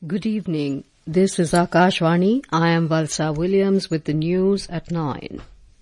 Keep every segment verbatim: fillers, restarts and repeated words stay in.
Good evening. This is Akashvani. I am Valsa Williams with the news at nine.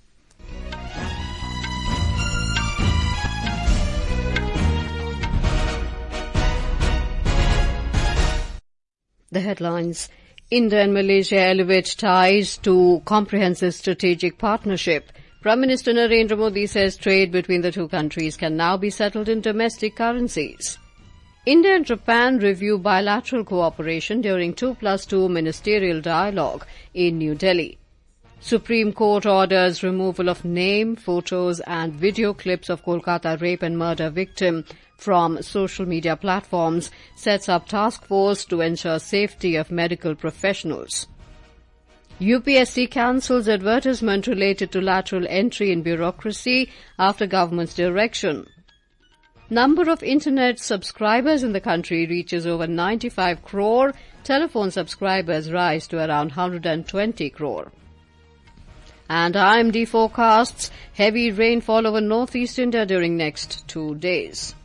The headlines. India and Malaysia elevate ties to comprehensive strategic partnership. Prime Minister Narendra Modi says trade between the two countries can now be settled in domestic currencies. India and Japan review bilateral cooperation during two plus two ministerial dialogue in New Delhi. Supreme Court orders removal of name, photos and video clips of Kolkata rape and murder victim from social media platforms, sets up task force to ensure safety of medical professionals. U P S C cancels advertisement related to lateral entry in bureaucracy after government's direction. Number of internet subscribers in the country reaches over ninety-five crore. Telephone subscribers rise to around one hundred twenty crore. And I M D forecasts heavy rainfall over northeast India during next two days.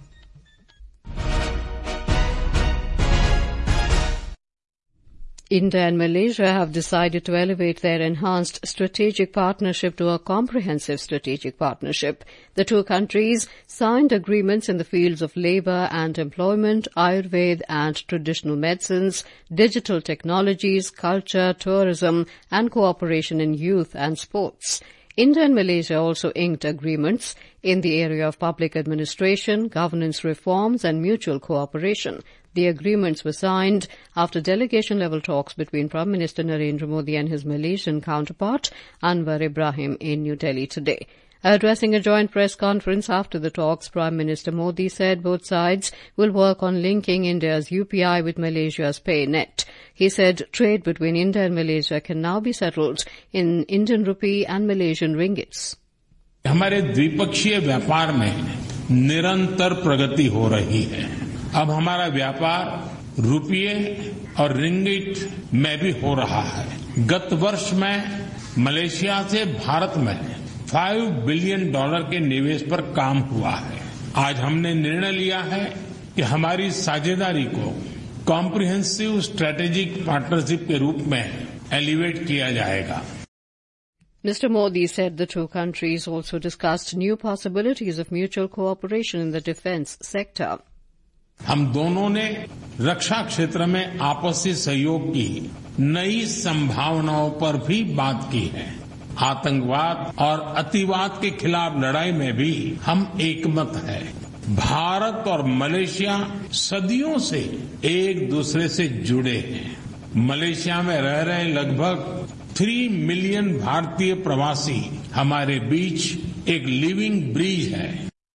India and Malaysia have decided to elevate their enhanced strategic partnership to a comprehensive strategic partnership. The two countries signed agreements in the fields of labour and employment, Ayurveda and traditional medicines, digital technologies, culture, tourism and cooperation in youth and sports. India and Malaysia also inked agreements in the area of public administration, governance reforms and mutual cooperation. The agreements were signed after delegation-level talks between Prime Minister Narendra Modi and his Malaysian counterpart, Anwar Ibrahim, in New Delhi today. Addressing a joint press conference after the talks, Prime Minister Modi said both sides will work on linking India's U P I with Malaysia's PayNet. He said trade between India and Malaysia can now be settled in Indian rupee and Malaysian ringgits. हमारे द्विपक्षीय व्यापार में निरंतर प्रगति हो रही है. अब हमारा व्यापार रुपये और रिंगिट में भी हो रहा है. गत वर्ष में मलेशिया से भारत में पाँच बिलियन डॉलर के निवेश पर काम हुआ है. आज हमने निर्णय लिया है कि हमारी साझेदारी को कॉम्प्रिहेंसिव स्ट्रेटेजिक पार्टनरशिप के रूप में एलिवेट किया जाएगा. Mister Modi said the two countries also discussed new possibilities of mutual cooperation in the defence sector. हम दोनों ने रक्षा क्षेत्र में आपसी सहयोग की नई संभावनाओं पर भी बात की है. आतंकवाद और अतिवाद के खिलाफ लड़ाई में भी हम एकमत हैं. भारत और मलेशिया सदियों से एक दूसरे से जुड़े हैं. मलेशिया में रह रहे लगभग तीन मिलियन भारतीय प्रवासी हमारे बीच एक लिविंग ब्रिज है.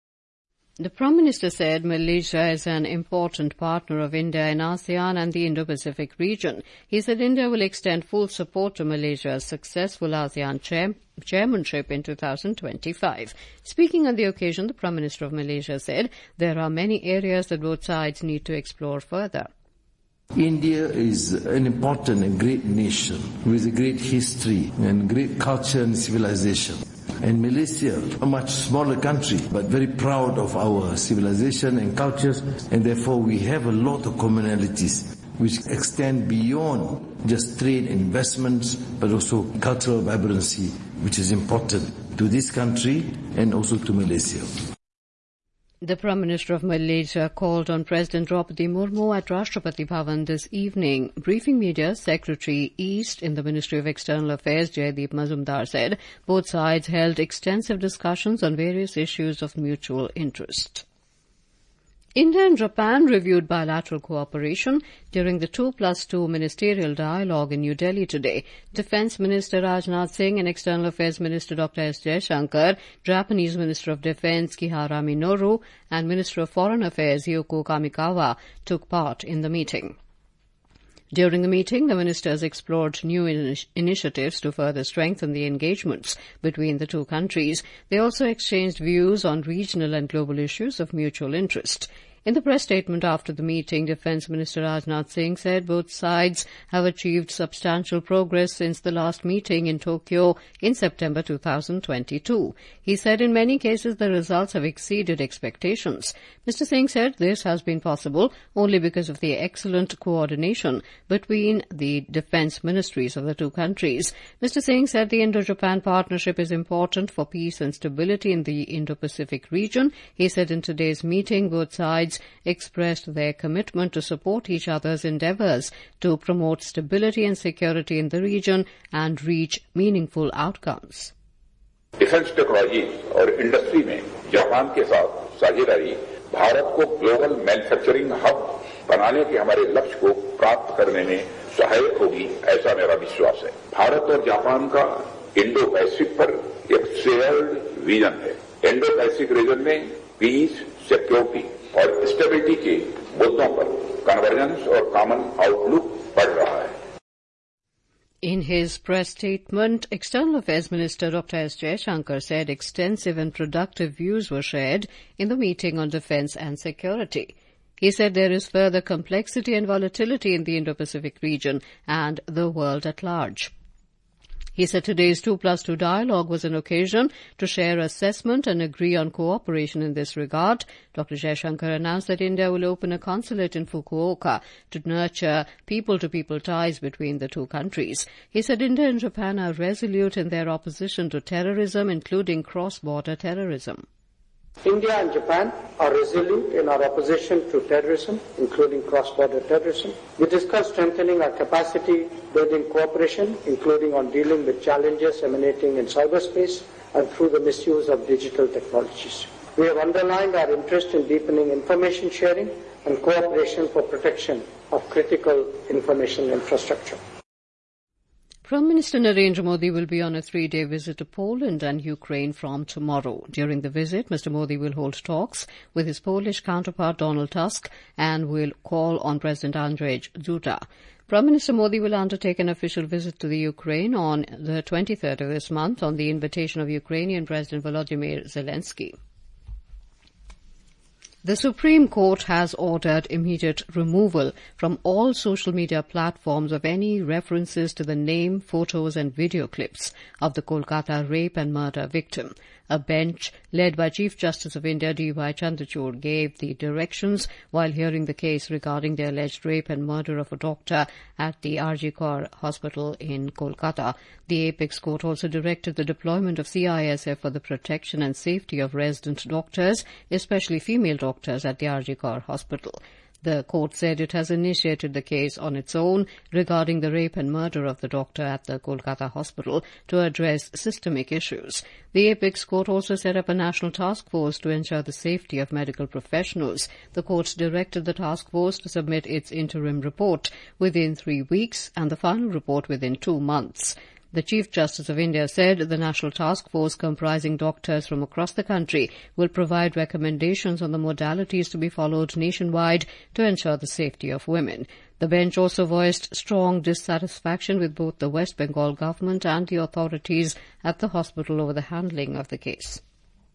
The Prime Minister said Malaysia is an important partner of India in ASEAN and the Indo-Pacific region. He said India will extend full support to Malaysia's successful ASEAN chair- chairmanship in two thousand twenty-five. Speaking on the occasion, the Prime Minister of Malaysia said there are many areas that both sides need to explore further. India is an important and great nation with a great history and great culture and civilization. And Malaysia, a much smaller country, but very proud of our civilization and cultures, and therefore we have a lot of commonalities which extend beyond just trade and investments, but also cultural vibrancy, which is important to this country and also to Malaysia. The Prime Minister of Malaysia called on President Draupadi Murmu at Rashtrapati Bhavan this evening. Briefing media, Secretary East in the Ministry of External Affairs, Jaideep Mazumdar, said both sides held extensive discussions on various issues of mutual interest. India and Japan reviewed bilateral cooperation during the two plus two ministerial dialogue in New Delhi today. Defence Minister Rajnath Singh and External Affairs Minister Doctor S. Jaishankar, Japanese Minister of Defence Kihara Minoru and Minister of Foreign Affairs Yoko Kamikawa took part in the meeting. During the meeting, the ministers explored new in- initiatives to further strengthen the engagements between the two countries. They also exchanged views on regional and global issues of mutual interest. In the press statement after the meeting, Defence Minister Rajnath Singh said both sides have achieved substantial progress since the last meeting in Tokyo in September two thousand twenty-two. He said in many cases the results have exceeded expectations. Mister Singh said this has been possible only because of the excellent coordination between the defence ministries of the two countries. Mister Singh said the Indo-Japan partnership is important for peace and stability in the Indo-Pacific region. He said in today's meeting both sides expressed their commitment to support each other's endeavours to promote stability and security in the region and reach meaningful outcomes. Defence technology और industry में Japan के साथ साझेदारी भारत को global manufacturing hub बनाने के हमारे लक्ष्य को प्राप्त करने में सहायक होगी, ऐसा मेरा विश्वास है। भारत और जापान का इंडो पैसिफिक पर एक शेयर्ड विजन है। इंडो पैसिफिक रीजन में पीस, सिक्योरिटी और स्टेबिलिटी के मुद्दों पर कन्वर्जेंस और कॉमन आउटलुक बढ़ रहा है। In his press statement, External Affairs Minister Doctor S. Jaishankar said extensive and productive views were shared in the meeting on defence and security. He said there is further complexity and volatility in the Indo-Pacific region and the world at large. He said today's two plus two dialogue was an occasion to share assessment and agree on cooperation in this regard. Doctor Jaishankar announced that India will open a consulate in Fukuoka to nurture people-to-people ties between the two countries. He said India and Japan are resolute in their opposition to terrorism, including cross-border terrorism. India and Japan are resolute in our opposition to terrorism, including cross-border terrorism. We discussed strengthening our capacity building cooperation, including on dealing with challenges emanating in cyberspace and through the misuse of digital technologies. We have underlined our interest in deepening information sharing and cooperation for protection of critical information infrastructure. Prime Minister Narendra Modi will be on a three-day visit to Poland and Ukraine from tomorrow. During the visit, Mister Modi will hold talks with his Polish counterpart Donald Tusk and will call on President Andrzej Duda. Prime Minister Modi will undertake an official visit to the Ukraine on the twenty-third of this month on the invitation of Ukrainian President Volodymyr Zelensky. The Supreme Court has ordered immediate removal from all social media platforms of any references to the name, photos and video clips of the Kolkata rape and murder victim. A bench led by Chief Justice of India D Y Chandrachud gave the directions while hearing the case regarding the alleged rape and murder of a doctor at the R G Kar hospital in Kolkata. The Apex Court also directed the deployment of C I S F for the protection and safety of resident doctors, especially female doctors at the R G Kar hospital. The court said it has initiated the case on its own regarding the rape and murder of the doctor at the Kolkata hospital to address systemic issues. The Apex Court also set up a national task force to ensure the safety of medical professionals. The court directed the task force to submit its interim report within three weeks and the final report within two months. The Chief Justice of India said the National Task Force, comprising doctors from across the country, will provide recommendations on the modalities to be followed nationwide to ensure the safety of women. The bench also voiced strong dissatisfaction with both the West Bengal government and the authorities at the hospital over the handling of the case.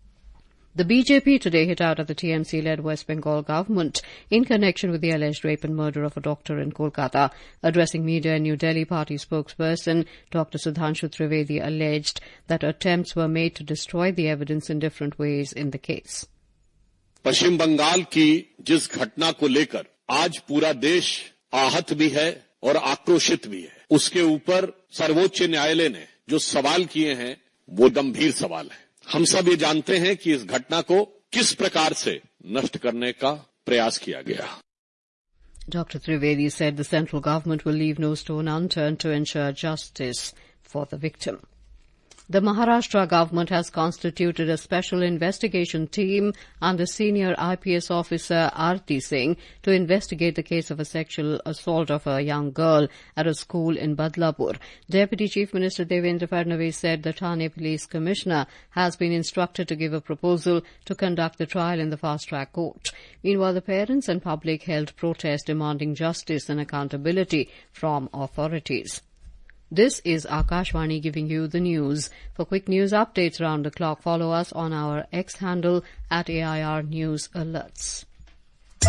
The B J P today hit out at the T M C-led West Bengal government in connection with the alleged rape and murder of a doctor in Kolkata. Addressing media in New Delhi, party spokesperson Doctor Sudhanshu Trivedi alleged that attempts were made to destroy the evidence in different ways in the case. पश्चिम बंगाल की जिस घटना को लेकर आज पूरा देश आहत भी है और आक्रोशित भी है, उसके ऊपर सर्वोच्च न्यायालय ने जो सवाल किए हैं वो गंभीर सवाल है। हम सब ये जानते हैं कि इस घटना को किस प्रकार से नष्ट करने का प्रयास किया गया। Doctor Trivedi said the central government will leave no stone unturned to ensure justice for the victim. The Maharashtra government has constituted a special investigation team under senior I P S officer Aarti Singh to investigate the case of a sexual assault of a young girl at a school in Badlapur. Deputy Chief Minister Devendra Fadnavis said the Thane Police Commissioner has been instructed to give a proposal to conduct the trial in the fast-track court. Meanwhile, the parents and public held protest demanding justice and accountability from authorities. This is Akashvani giving you the news. For quick news updates round the clock, follow us on our X handle at A I R News Alerts.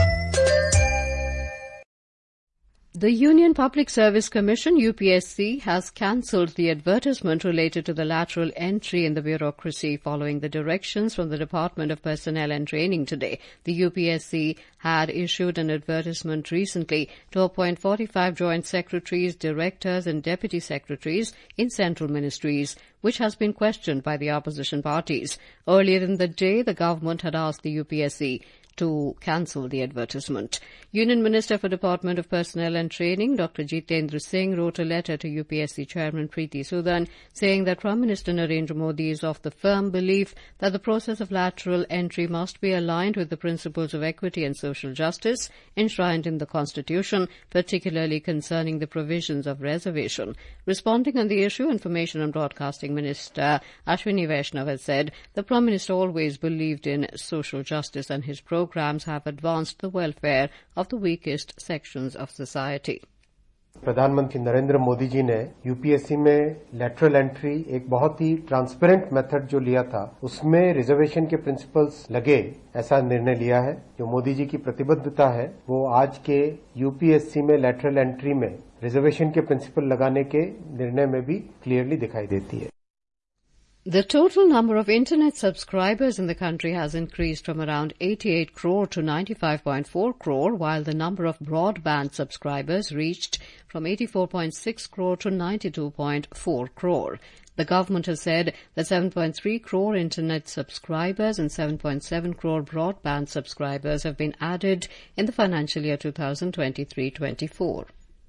The Union Public Service Commission, U P S C, has cancelled the advertisement related to the lateral entry in the bureaucracy following the directions from the Department of Personnel and Training today. The U P S C had issued an advertisement recently to appoint forty-five joint secretaries, directors and deputy secretaries in central ministries, which has been questioned by the opposition parties. Earlier in the day, the government had asked the U P S C to cancel the advertisement. Union Minister for Department of Personnel and Training, Doctor Jitendra Singh, wrote a letter to U P S C Chairman Preeti Sudan saying that Prime Minister Narendra Modi is of the firm belief that the process of lateral entry must be aligned with the principles of equity and social justice enshrined in the Constitution, particularly concerning the provisions of reservation. Responding on the issue, Information and Broadcasting Minister Ashwini Vaishnav has said the Prime Minister always believed in social justice and his programs have advanced the welfare of the weakest sections of society. प्रधानमंत्री नरेंद्र मोदी जी ने UPSC में lateral entry एक बहुत ही transparent method जो लिया था उसमें reservation के प्रिंसिपल्स लगे ऐसा निर्णय लिया है। जो मोदी जी की प्रतिबद्धता है वो आज के यूपीएससी में लेटरल एंट्री में रिजर्वेशन के प्रिंसिपल लगाने के निर्णय में भी क्लियरली दिखाई देती है। The total number of Internet subscribers in the country has increased from around eighty-eight crore to ninety-five point four crore, while the number of broadband subscribers reached from eighty-four point six crore to ninety-two point four crore. The government has said that seven point three crore Internet subscribers and seven point seven crore broadband subscribers have been added in the financial year twenty twenty-three twenty-four.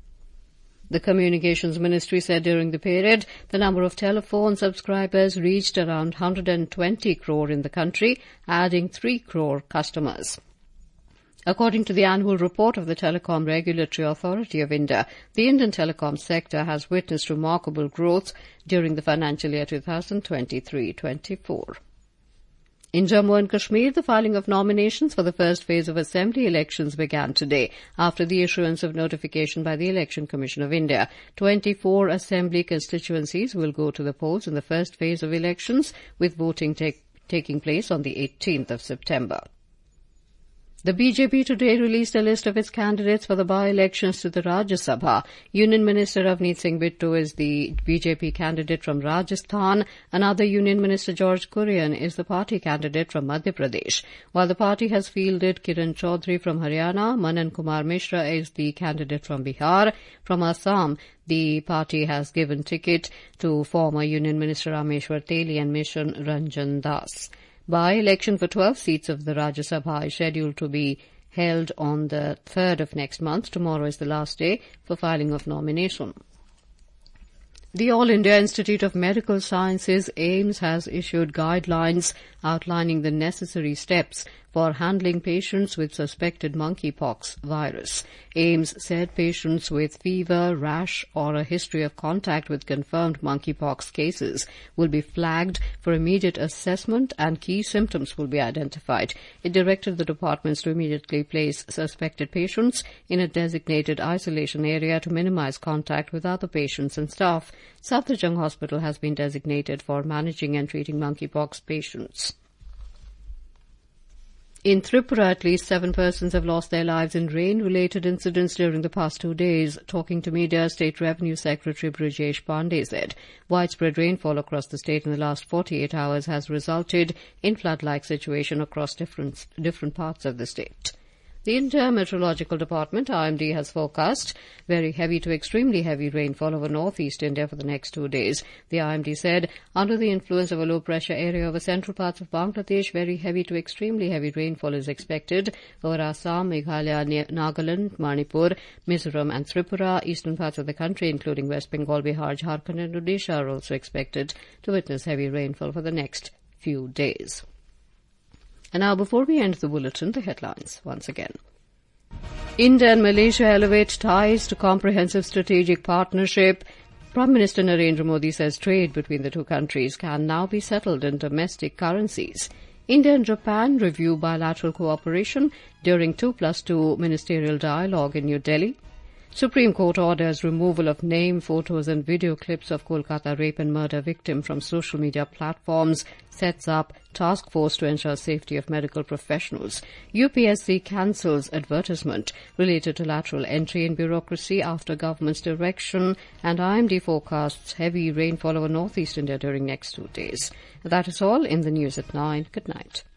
The Communications Ministry said during the period the number of telephone subscribers reached around one hundred twenty crore in the country, adding three crore customers. According to the annual report of the Telecom Regulatory Authority of India, the Indian telecom sector has witnessed remarkable growth during the financial year twenty twenty-three twenty-four. In Jammu and Kashmir, the filing of nominations for the first phase of assembly elections began today after the issuance of notification by the Election Commission of India. twenty-four assembly constituencies will go to the polls in the first phase of elections, with voting take, taking place on the eighteenth of September. The B J P today released a list of its candidates for the by-elections to the Rajya Sabha. Union Minister Ravneet Singh Bittu is the B J P candidate from Rajasthan. Another Union Minister, George Kurian, is the party candidate from Madhya Pradesh. While the party has fielded Kiran Chaudhary from Haryana, Manan Kumar Mishra is the candidate from Bihar. From Assam, the party has given ticket to former Union Minister Rameshwar Teli and Mission Ranjan Das. By-election for twelve seats of the Rajya Sabha is scheduled to be held on the third of next month. Tomorrow is the last day for filing of nomination. The All India Institute of Medical Sciences, AIIMS, has issued guidelines outlining the necessary steps for handling patients with suspected monkeypox virus. AIIMS said patients with fever, rash, or a history of contact with confirmed monkeypox cases will be flagged for immediate assessment and key symptoms will be identified. It directed the departments to immediately place suspected patients in a designated isolation area to minimize contact with other patients and staff. Safdarjung Hospital has been designated for managing and treating monkeypox patients. In Tripura, at least seven persons have lost their lives in rain-related incidents during the past two days. Talking to media, State Revenue Secretary Brijesh Pandey said widespread rainfall across the state in the last forty-eight hours has resulted in flood-like situation across different, different parts of the state. The India Meteorological Department, I M D, has forecast very heavy to extremely heavy rainfall over northeast India for the next two days. The I M D said, under the influence of a low-pressure area over central parts of Bangladesh, very heavy to extremely heavy rainfall is expected over Assam, Meghalaya, Nagaland, Manipur, Mizoram and Tripura. Eastern parts of the country, including West Bengal, Bihar, Jharkhand and Odisha, are also expected to witness heavy rainfall for the next few days. And now, before we end the bulletin, the headlines once again. India and Malaysia elevate ties to comprehensive strategic partnership. Prime Minister Narendra Modi says trade between the two countries can now be settled in domestic currencies. India and Japan review bilateral cooperation during two plus two ministerial dialogue in New Delhi. Supreme Court orders removal of name, photos and video clips of Kolkata rape and murder victim from social media platforms, sets up task force to ensure safety of medical professionals. U P S C cancels advertisement related to lateral entry in bureaucracy after government's direction, and I M D forecasts heavy rainfall over northeast India during next two days. That is all in the news at nine. Good night.